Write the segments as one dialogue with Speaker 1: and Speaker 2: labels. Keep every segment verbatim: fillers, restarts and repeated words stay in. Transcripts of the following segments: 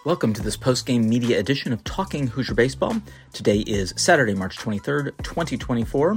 Speaker 1: Welcome to this post-game media edition of Talking Hoosier Baseball. Today is Saturday, March twenty-third, twenty twenty-four.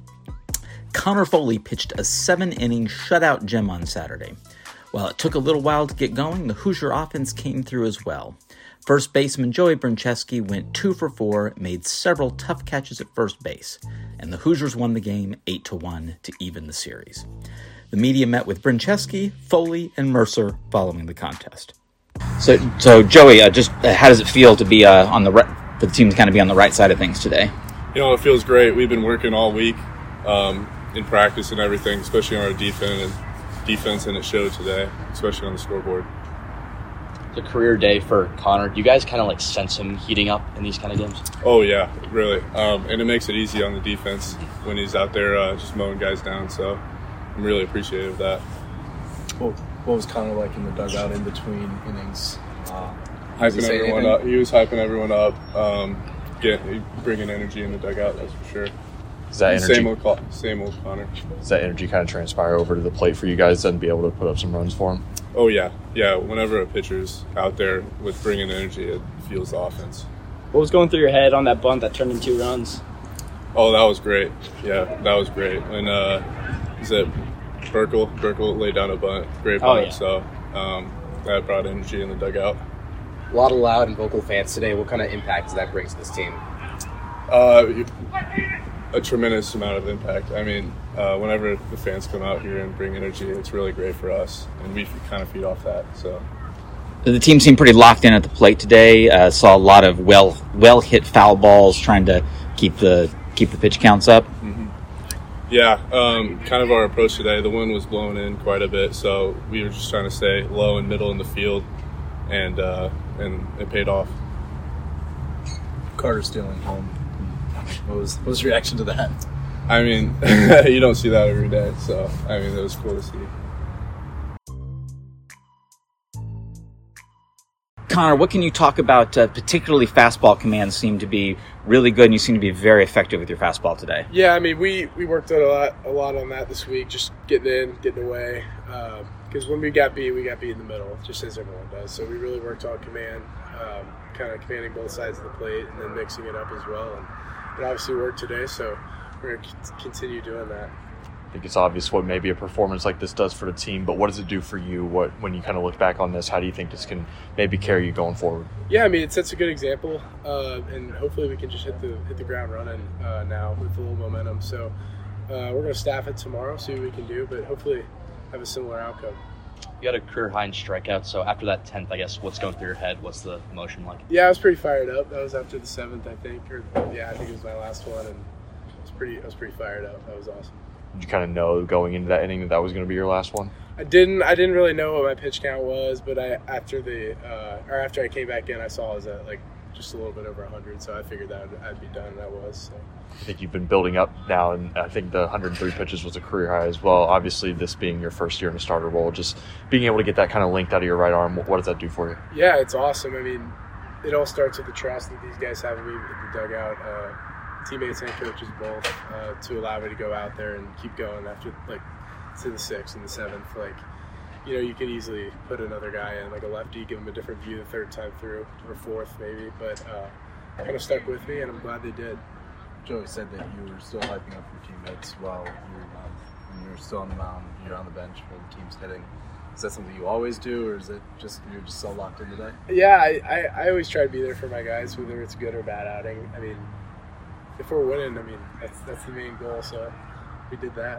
Speaker 1: Connor Foley pitched a seven-inning shutout gem on Saturday. While it took a little while to get going, the Hoosier offense came through as well. First baseman Joey Brincheski went two for four, made several tough catches at first base, and the Hoosiers won the game eight to one to even the series. The media met with Brincheski, Foley, and Mercer following the contest. So, so Joey, uh, just uh, how does it feel to be uh, on the re- for the team to kind of be on the right side of things today?
Speaker 2: You know, it feels great. We've been working all week um, in practice and everything, especially on our defense and defense, and it showed today, especially on the scoreboard.
Speaker 3: It's a career day for Connor. Do you guys kind of like sense him heating up in these kind of games?
Speaker 2: Oh yeah, really, um, and it makes it easy on the defense when he's out there uh, just mowing guys down. So I'm really appreciative of that.
Speaker 4: Well, what was Connor like in the dugout in between innings? Uh,
Speaker 2: hyping everyone anything? up. He was hyping everyone up, um, getting bringing energy in the dugout. That's for sure.
Speaker 5: Is that energy,
Speaker 2: same old, same old Connor.
Speaker 5: Does that energy kind of transpire over to the plate for you guys and be able to put up some runs for him?
Speaker 2: Oh yeah, yeah. Whenever a pitcher's out there with bringing energy, it fuels the offense.
Speaker 6: What was going through your head on that bunt that turned into two runs?
Speaker 2: Oh, that was great. Yeah, that was great. And uh, is it Burkle? Burkle laid down a bunt, great bunt.
Speaker 6: Oh, yeah.
Speaker 2: So um, that brought energy in the dugout.
Speaker 7: A lot of loud and vocal fans today. What kind of impact does that bring to this team?
Speaker 2: Uh, a tremendous amount of impact. I mean, uh, whenever the fans come out here and bring energy, it's really great for us, and we kind of feed off that. So
Speaker 1: the team seemed pretty locked in at the plate today. Uh, saw a lot of well well hit foul balls, trying to keep the keep the pitch counts up.
Speaker 2: Mm-hmm. Yeah, um, kind of our approach today. The wind was blowing in quite a bit, so we were just trying to stay low and middle in the field, and uh, and it paid off.
Speaker 4: Carter stealing home. What was what was your reaction to that?
Speaker 2: I mean, you don't see that every day, so I mean, it was cool to see.
Speaker 1: Connor, what can you talk about? Uh, particularly fastball commands seem to be really good, and you seem to be very effective with your fastball today.
Speaker 8: Yeah, I mean, we, we worked out a lot a lot on that this week, just getting in, getting away. Because um, when we got beat, we got beat in the middle, just as everyone does. So we really worked on command, um, kind of commanding both sides of the plate, and then mixing it up as well. And it obviously worked today, so we're going to continue doing that.
Speaker 5: I think it's obvious what maybe a performance like this does for the team, but what does it do for you? What when you kind of look back on this, how do you think this can maybe carry you going forward?
Speaker 8: Yeah, I mean, it sets a good example, uh, and hopefully we can just hit the hit the ground running uh, now with a little momentum. So uh, we're going to staff it tomorrow, see what we can do, but hopefully have a similar outcome.
Speaker 3: You had a career high in strikeouts, so after that tenth, I guess, what's going through your head? What's the emotion like?
Speaker 8: Yeah, I was pretty fired up. That was after the seventh, I think, or yeah, I think it was my last one, and I was pretty, I was pretty fired up. That was awesome.
Speaker 5: Did you kind of know going into that inning that that was going to be your last one?
Speaker 8: I didn't. I didn't really know what my pitch count was, but I after the uh, or after I came back in, I saw I was at like just a little bit over one hundred, so I figured that I'd, I'd be done, and I was. So.
Speaker 5: I think you've been building up now, and I think the one hundred three pitches was a career high as well. Obviously, this being your first year in a starter role, just being able to get that kind of linked out of your right arm, what does that do for you?
Speaker 8: Yeah, it's awesome. I mean, it all starts with the trust that these guys have in me in the dugout. Uh, teammates and coaches both, uh, to allow me to go out there and keep going after, like, to the sixth and the seventh. Like, you know, you could easily put another guy in, like a lefty, give him a different view the third time through, or fourth maybe, but uh, kind of stuck with me, and I'm glad they did.
Speaker 4: Joey said that you were still hyping up your teammates while you were, um, when you were still on the mound, you're on the bench when the team's hitting. Is that something you always do, or is it just you're just so locked in today?
Speaker 8: Yeah, I, I, I always try to be there for my guys, whether it's a good or bad outing. I mean, if we're winning, I mean, that's that's the main goal, so we did that.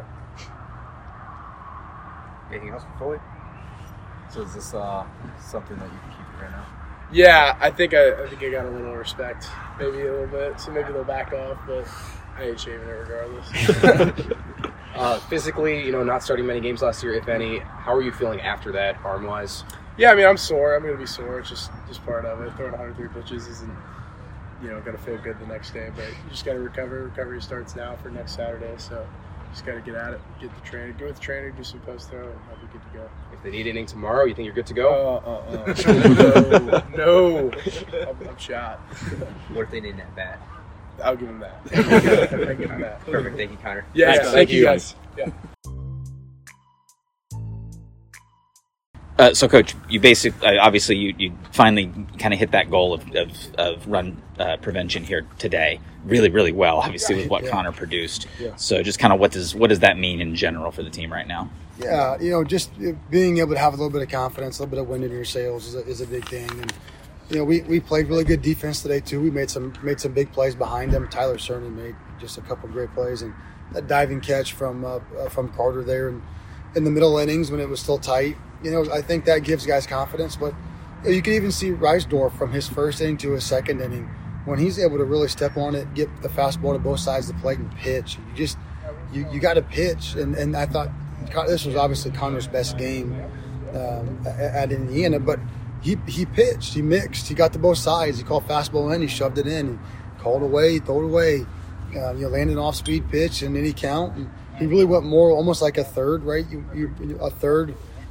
Speaker 7: Anything else for Foley?
Speaker 4: So is this uh, something that you can keep right now?
Speaker 8: Yeah, I think I, I think I got a little respect, maybe a little bit, so maybe they'll back off, but I ain't shaving it regardless.
Speaker 7: uh, physically, you know, not starting many games last year, if any, how are you feeling after that, arm-wise?
Speaker 8: Yeah, I mean, I'm sore. I'm going to be sore. It's just, just part of it. Throwing one hundred three pitches isn't, you know, going to feel good the next day, but you just got to recover. Recovery starts now for next Saturday, so just got to get at it, get the trainer, go with the trainer, do some post throw, and I'll be good to go.
Speaker 7: If they need inning tomorrow, you think you're good to go?
Speaker 8: Uh, uh, uh. no, no. I'm, I'm shot.
Speaker 7: What if they need that bat?
Speaker 8: I'll give him that. I'll give him that.
Speaker 7: Perfect. Thank you, Connor.
Speaker 8: Yeah, yeah. Thank, thank you, guys. Yeah.
Speaker 1: Uh, so, Coach, you basically, obviously, you, you finally kind of hit that goal of, of, of run uh, prevention here today really, really well, obviously, with what yeah. Connor produced. Yeah. So just kind of what does what does that mean in general for the team right now?
Speaker 9: Yeah, you know, just being able to have a little bit of confidence, a little bit of wind in your sails is a, is a big thing. And, you know, we, we played really good defense today, too. We made some made some big plays behind them. Tyler Cernan made just a couple great plays. And that diving catch from uh, from Carter there in, in the middle innings when it was still tight. You know, I think that gives guys confidence. But you, know, you can even see Reisdorf from his first inning to his second inning, when he's able to really step on it, get the fastball to both sides of the plate and pitch. You just you, you got to pitch. And, and I thought this was obviously Connor's best game um, at Indiana, but he he pitched, he mixed, he got to both sides. He called fastball in, he shoved it in, he called away, threw it away. Uh, you know, landed an off-speed pitch in any count. And he really went more almost like a third, right? You, you a third.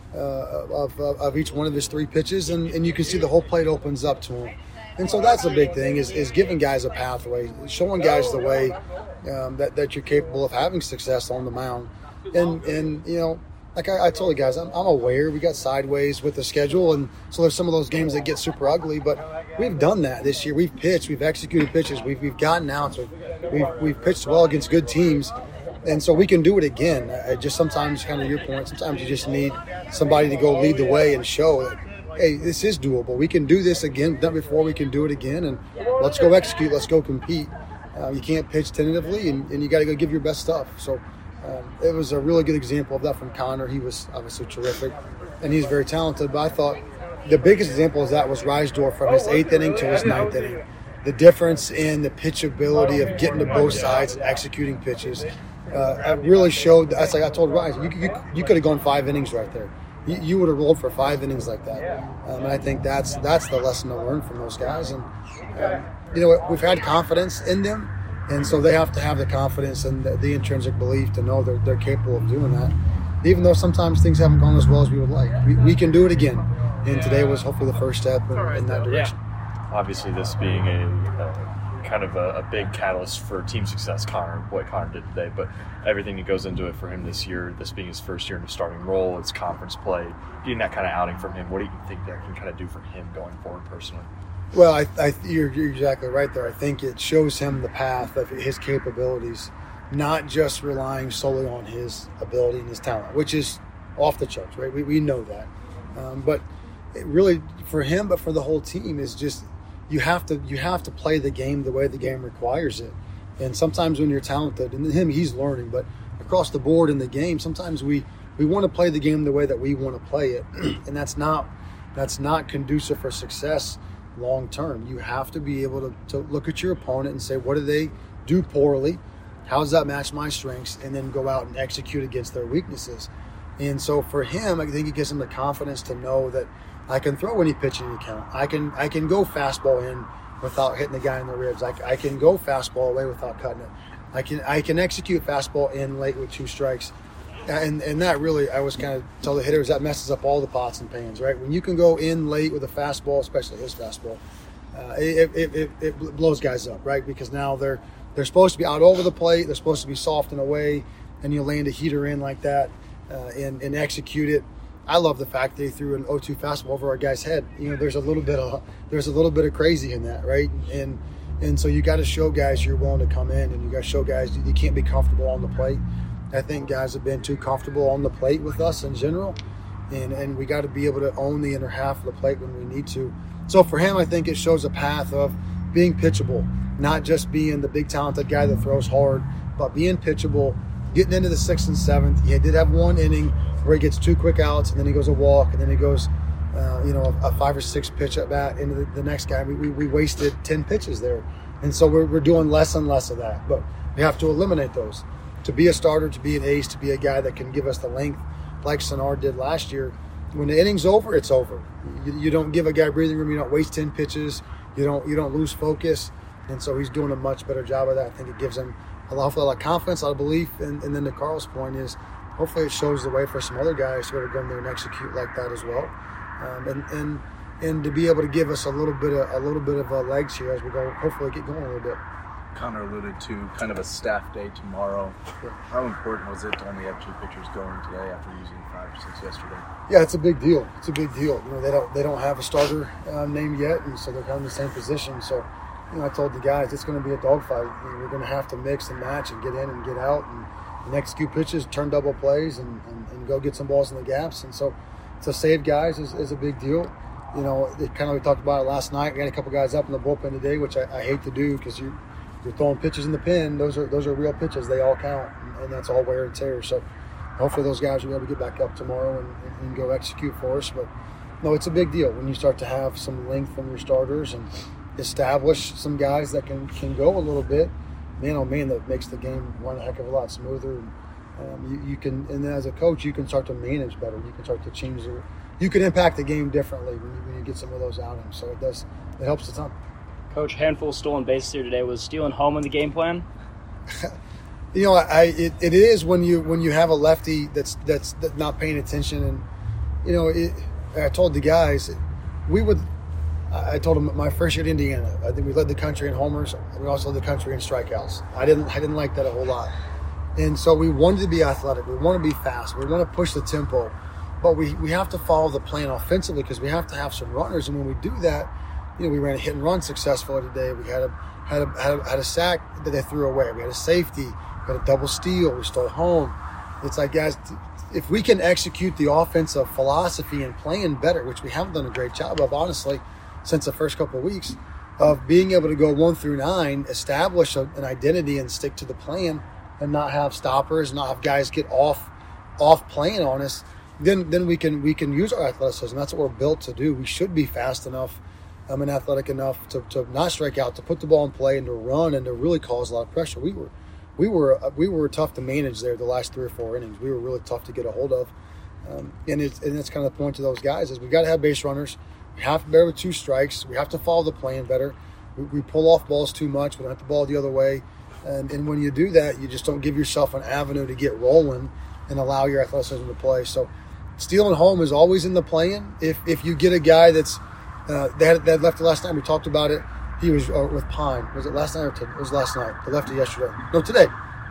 Speaker 9: Uh, of, of, of each one of his three pitches, and, and you can see the whole plate opens up to him. And so that's a big thing, is, is giving guys a pathway, showing guys the way um, that, that you're capable of having success on the mound. And, and you know, like I, I told you guys, I'm, I'm aware we got sideways with the schedule, and so there's some of those games that get super ugly, but we've done that this year. We've pitched, we've executed pitches, we've, we've gotten outs, we've, we've, we've pitched well against good teams. And so we can do it again. I just sometimes, kind of your point, sometimes you just need somebody to go lead the way and show that, hey, this is doable. We can do this again. We've done it before, we can do it again. And let's go execute. Let's go compete. Uh, you can't pitch tentatively, and, and you got to go give your best stuff. So um, it was a really good example of that from Connor. He was obviously terrific, and he's very talented. But I thought the biggest example of that was Reisdorf from his eighth inning to his ninth inning. The difference in the pitchability of getting to both sides and executing pitches. Uh, it really showed. That's like I told Ryan, you, you, you could have gone five innings right there. You, you would have rolled for five innings like that. Um, and I think that's that's the lesson to learn from those guys. And um, you know, we've had confidence in them, and so they have to have the confidence and the, the intrinsic belief to know they're they're capable of doing that. Even though sometimes things haven't gone as well as we would like, we, we can do it again. And today was hopefully the first step in, in that direction.
Speaker 5: Obviously, this being a uh, kind of a, a big catalyst for team success, Connor, what Connor did today, but everything that goes into it for him this year, this being his first year in a starting role, it's conference play, getting that kind of outing from him, what do you think that can kind of do for him going forward personally?
Speaker 9: Well, I, I, you're, you're exactly right there. I think it shows him the path of his capabilities, not just relying solely on his ability and his talent, which is off the charts, right? We, we know that. Um, but it really, for him, but for the whole team, is just you have to you have to play the game the way the game requires it. And sometimes when you're talented, and him, he's learning, but across the board in the game, sometimes we, we want to play the game the way that we want to play it. And that's not that's not conducive for success long term. You have to be able to, to look at your opponent and say, what do they do poorly? How does that match my strengths? And then go out and execute against their weaknesses. And so for him, I think it gives him the confidence to know that I can throw any pitch in any count. I can I can go fastball in without hitting the guy in the ribs. I, I can go fastball away without cutting it. I can I can execute fastball in late with two strikes. And and that really, I was kind of tell the hitters, that messes up all the pots and pans, right? When you can go in late with a fastball, especially his fastball, uh, it, it, it, it blows guys up, right? Because now they're they're supposed to be out over the plate. They're supposed to be soft and away, and you land a heater in like that uh, and, and execute it. I love the fact that he threw an oh two fastball over our guy's head. You know, there's a little bit of there's a little bit of crazy in that, right? And and so you got to show guys you're willing to come in, and you got to show guys you can't be comfortable on the plate. I think guys have been too comfortable on the plate with us in general, and and we got to be able to own the inner half of the plate when we need to. So for him, I think it shows a path of being pitchable, not just being the big talented guy that throws hard, but being pitchable, getting into the sixth and seventh. He did have one inning where he gets two quick outs, and then he goes a walk, and then he goes, uh, you know, a, a five or six pitch at bat into the, the next guy. We, we we wasted ten pitches there, and so we're we're doing less and less of that. But we have to eliminate those. To be a starter, to be an ace, to be a guy that can give us the length like Sinnard did last year. When the inning's over, it's over. You, you don't give a guy breathing room. You don't waste ten pitches. You don't you don't lose focus. And so he's doing a much better job of that. I think it gives him a lot, a lot of confidence, a lot of belief. And, and then to Carl's point is, hopefully it shows the way for some other guys who are going there and execute like that as well. Um, and, and and to be able to give us a little bit of a little bit of uh, legs here as we go, hopefully get going a little bit.
Speaker 4: Connor alluded to kind of a staff day tomorrow. How important was it to only have two pitchers going today after using five or six yesterday?
Speaker 9: Yeah, it's a big deal. It's a big deal. You know, they don't they don't have a starter uh, name yet, and so they're kind of in the same position. So, you know, I told the guys it's going to be a dogfight. You know, we're going to have to mix and match and get in and get out and, and execute pitches, turn double plays, and, and, and go get some balls in the gaps. And so, to save guys is, is a big deal. You know, it kind of we talked about it last night. We had a couple guys up in the bullpen today, which I, I hate to do because you. You're throwing pitches in the pen. Those are those are real pitches. They all count, and, and that's all wear and tear. So hopefully those guys will be able to get back up tomorrow and, and, and go execute for us. But no, it's a big deal when you start to have some length from your starters and establish some guys that can, can go a little bit. Man, oh man, that makes the game run a heck of a lot smoother. And um, you, you can, and then as a coach, you can start to manage better. You can start to change the, you can impact the game differently when you, when you get some of those outings. So it does, it helps a ton.
Speaker 6: Coach, handful of stolen bases here today. Was stealing home in the game plan?
Speaker 9: you know, I it, it is when you when you have a lefty that's that's, that's not paying attention, and you know, it, I told the guys we would. I told them my first year at Indiana, I think we led the country in homers. We also led the country in strikeouts. I didn't I didn't like that a whole lot, and so we wanted to be athletic. We want to be fast. We want to push the tempo, but we we have to follow the plan offensively because we have to have some runners, and when we do that. You know, we ran a hit and run successfully today. We had a had a had a, had a sack that they threw away. We had a safety. We had a double steal. We stole home. It's like, guys, if we can execute the offensive philosophy and playing better, which we haven't done a great job of, honestly, since the first couple of weeks, of being able to go one through nine, establish a, an identity and stick to the plan, and not have stoppers, not have guys get off off playing on us, then then we can we can use our athleticism. That's what we're built to do. We should be fast enough. I'm um, athletic enough to, to not strike out, to put the ball in play, and to run, and to really cause a lot of pressure. We were, we were, uh, we were tough to manage there the last three or four innings. We were really tough to get a hold of, um, and it's and that's kind of the point to those guys is we got to have base runners. We have to bear with two strikes. We have to follow the plan better. We, we pull off balls too much. We don't have the ball the other way, and and when you do that, you just don't give yourself an avenue to get rolling and allow your athleticism to play. So, stealing home is always in the plan. If if you get a guy that's Uh, they, had, they had lefty last night. We talked about it. He was uh, with Pine. Was it last night or today? It was last night. The lefty yesterday. No, today.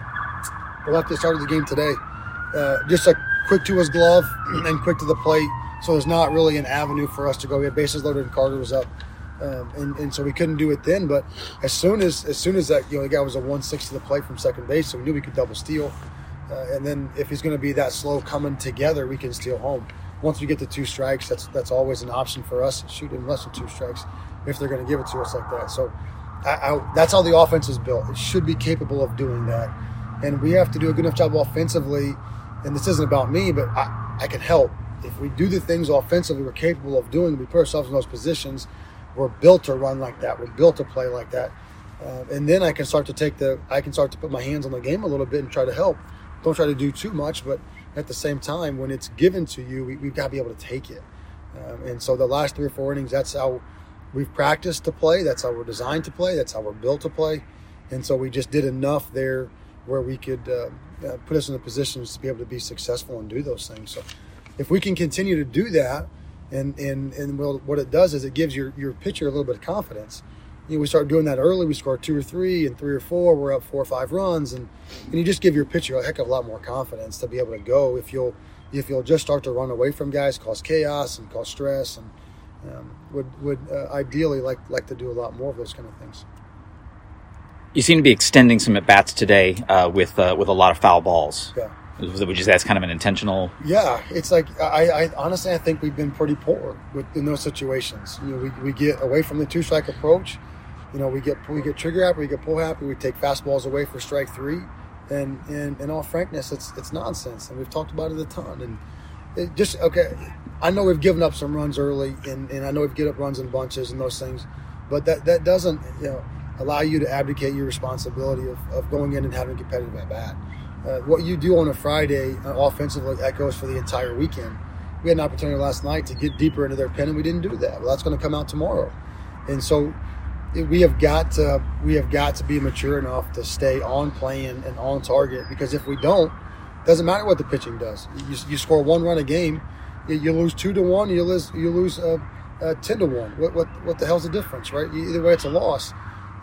Speaker 9: The lefty started the game today. Uh, just like quick to his glove and quick to the plate. So there's not really an avenue for us to go. We had bases loaded and Carter was up. Um, and, and so we couldn't do it then. But as soon as as soon as that, you know, the guy was a one six to the plate from second base, so we knew we could double steal. Uh, and then if he's going to be that slow coming together, we can steal home. Once we get to two strikes, that's that's always an option for us. Shoot in less than two strikes if they're going to give it to us like that. So I, I, that's how the offense is built. It should be capable of doing that. And we have to do a good enough job offensively. And this isn't about me, but I, I can help. If we do the things offensively we're capable of doing, we put ourselves in those positions, we're built to run like that. We're built to play like that. Uh, and then I can start to take the – I can start to put my hands on the game a little bit and try to help. Don't try to do too much, but – at the same time, when it's given to you, we, we've got to be able to take it. Um, and so the last three or four innings, that's how we've practiced to play. That's how we're designed to play. That's how we're built to play. And so we just did enough there where we could uh, uh, put us in the positions to be able to be successful and do those things. So if we can continue to do that, and and, and well, what it does is it gives your, your pitcher a little bit of confidence. You know, we start doing that early. We score two or three and three or four. We're up four or five runs, and, and you just give your pitcher a heck of a lot more confidence to be able to go. If you'll if you'll just start to run away from guys, cause chaos and cause stress, and um, would would uh, ideally like like to do a lot more of those kind of things.
Speaker 1: You seem to be extending some at bats today uh, with uh, with a lot of foul balls.
Speaker 9: Yeah.
Speaker 1: Would you say that's kind of an intentional?
Speaker 9: Yeah, it's like I, I honestly I think we've been pretty poor with in those situations. You know, we we get away from the two strike approach. You know, we get we get trigger happy, we get pull happy, we take fastballs away for strike three, and and in all frankness, it's it's nonsense, and we've talked about it a ton. And it just okay, I know we've given up some runs early, and, and I know we've given up runs in bunches and those things, but that, that doesn't you know allow you to abdicate your responsibility of, of going in and having a competitive at bat. Uh, what you do on a Friday uh, offensively echoes for the entire weekend. We had an opportunity last night to get deeper into their pen, and we didn't do that. Well, that's going to come out tomorrow, and so. We have got to we have got to be mature enough to stay on plan and on target, because if we don't, it doesn't matter what the pitching does. You, you score one run a game, you lose two to one, you lose you lose uh, uh, ten to one. What what what the hell's the difference, right? Either way, it's a loss.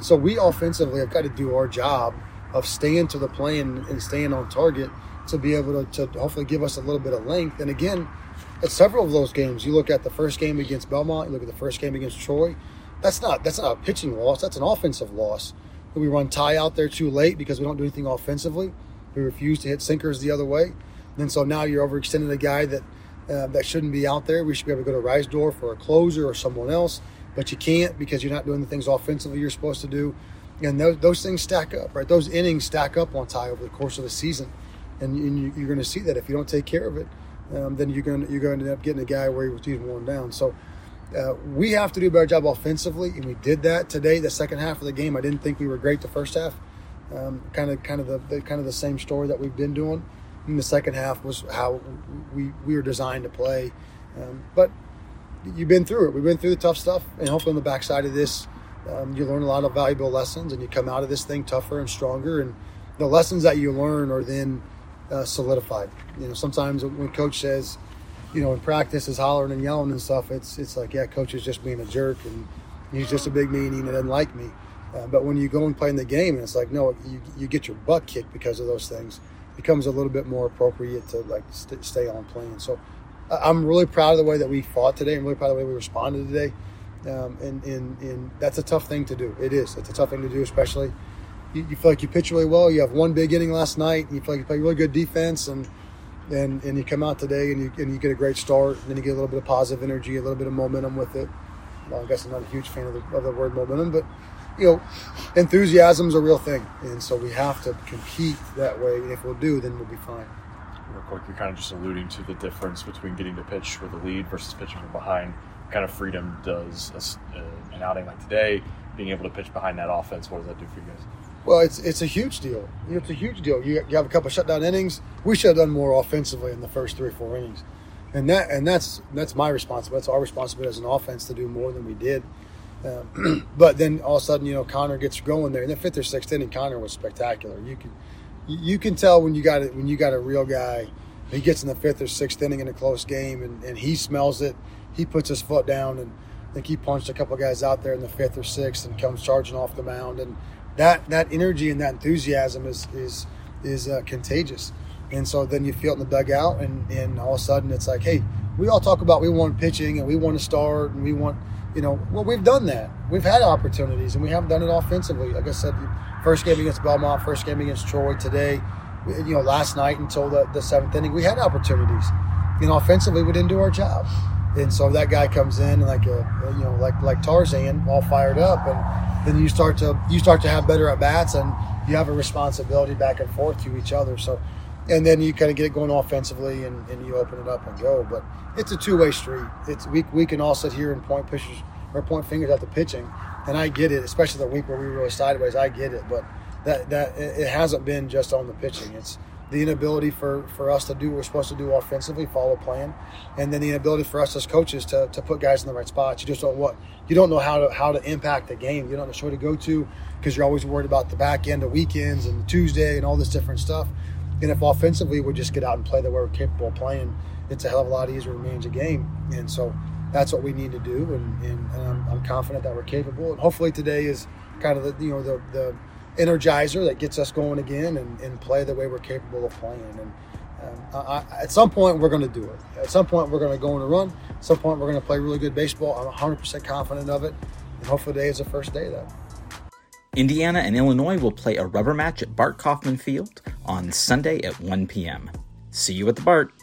Speaker 9: So we offensively have got to do our job of staying to the plan and staying on target to be able to, to hopefully give us a little bit of length. And again, at several of those games, you look at the first game against Belmont, you look at the first game against Troy, that's not that's not a pitching loss, that's an offensive loss. We run Ty out there too late because we don't do anything offensively. We refuse to hit sinkers the other way. And so now you're overextending a guy that uh, that shouldn't be out there. We should be able to go to Reisdorf or a closer or someone else, but you can't because you're not doing the things offensively you're supposed to do. And those, those things stack up, right? Those innings stack up on Ty over the course of the season. And, and you, you're going to see that if you don't take care of it, um, then you're going to, you're going to end up getting a guy where he was even worn down. So uh, we have to do a better job offensively, and we did that today. The second half of the game, I didn't think we were great the first half. Um, kind of, kind of the, the kind of the same story that we've been doing. And the second half was how we we were designed to play. Um, but you've been through it. We've been through the tough stuff, and hopefully on the backside of this, um, you learn a lot of valuable lessons, and you come out of this thing tougher and stronger. And the lessons that you learn are then uh, solidified. You know, sometimes when coach says, you know, in practice is hollering and yelling and stuff, it's it's like, yeah, coach is just being a jerk, and he's just a big meanie and he doesn't like me. Uh, but when you go and play in the game, and it's like, no, you you get your butt kicked because of those things, it becomes a little bit more appropriate to like st- stay on playing. So uh, I'm really proud of the way that we fought today. I'm really proud of the way we responded today. Um, and, and, and that's a tough thing to do. It is. It's a tough thing to do, especially you, you feel like you pitch really well. You have one big inning last night, and you feel like you play really good defense, and and, and you come out today and you, and you get a great start, and then you get a little bit of positive energy, a little bit of momentum with it. Well, I guess I'm not a huge fan of the, of the word momentum, but you know, enthusiasm's a real thing, and so we have to compete that way. And if we'll do, then we'll be fine.
Speaker 5: Real quick, you're kind of just alluding to the difference between getting to pitch with a lead versus pitching from behind. What kind of freedom does a, uh, an outing like today, being able to pitch behind that offense, what does that do for you guys?
Speaker 9: Well, it's it's a huge deal. It's a huge deal. You, you have a couple of shutdown innings. We should have done more offensively in the first three or four innings, and that and that's that's my responsibility. That's our responsibility as an offense to do more than we did. Um, but then all of a sudden, you know, Connor gets going there. In the fifth or sixth inning, Connor was spectacular. You can you can tell when you got it when you got a real guy. He gets in the fifth or sixth inning in a close game, and, and he smells it. He puts his foot down, and I think he punched a couple of guys out there in the fifth or sixth, and comes charging off the mound. And that that energy and that enthusiasm is is is uh, contagious. And so then you feel it in the dugout, and, and all of a sudden it's like, hey, we all talk about we want pitching and we want to start and we want. You know, well, we've done that. We've had opportunities, and we haven't done it offensively. Like I said, first game against Belmont, first game against Troy today, you know, last night until the, the seventh inning, we had opportunities. You know, offensively, we didn't do our job. And so that guy comes in like a, you know, like like Tarzan, all fired up, and then you start to you start to have better at bats, and you have a responsibility back and forth to each other. So, and then you kind of get it going offensively, and, and you open it up and go. But it's a two-way street. It's we we can all sit here and point pitchers or point fingers at the pitching, and I get it, especially the week where we were really sideways. I get it, but that that it hasn't been just on the pitching. It's the inability for, for us to do what we're supposed to do offensively, follow plan, and then the inability for us as coaches to, to put guys in the right spots. You just don't what you don't know how to how to impact the game. You don't know where to go to because you're always worried about the back end of weekends and Tuesday and all this different stuff. And if offensively we just get out and play the way we're capable of playing, it's a hell of a lot easier to manage a game. And so that's what we need to do, and, and, and I'm, I'm confident that we're capable. And hopefully today is kind of the you know the the energizer that gets us going again and, and play the way we're capable of playing. And um, I, I, at some point we're going to do it. At some point we're going to go on a run. At some point we're going to play really good baseball. I'm one hundred percent confident of it, and hopefully today is the first day of that.
Speaker 1: Indiana and Illinois will play a rubber match at Bart Kaufman Field on Sunday at one p.m. See you at the Bart.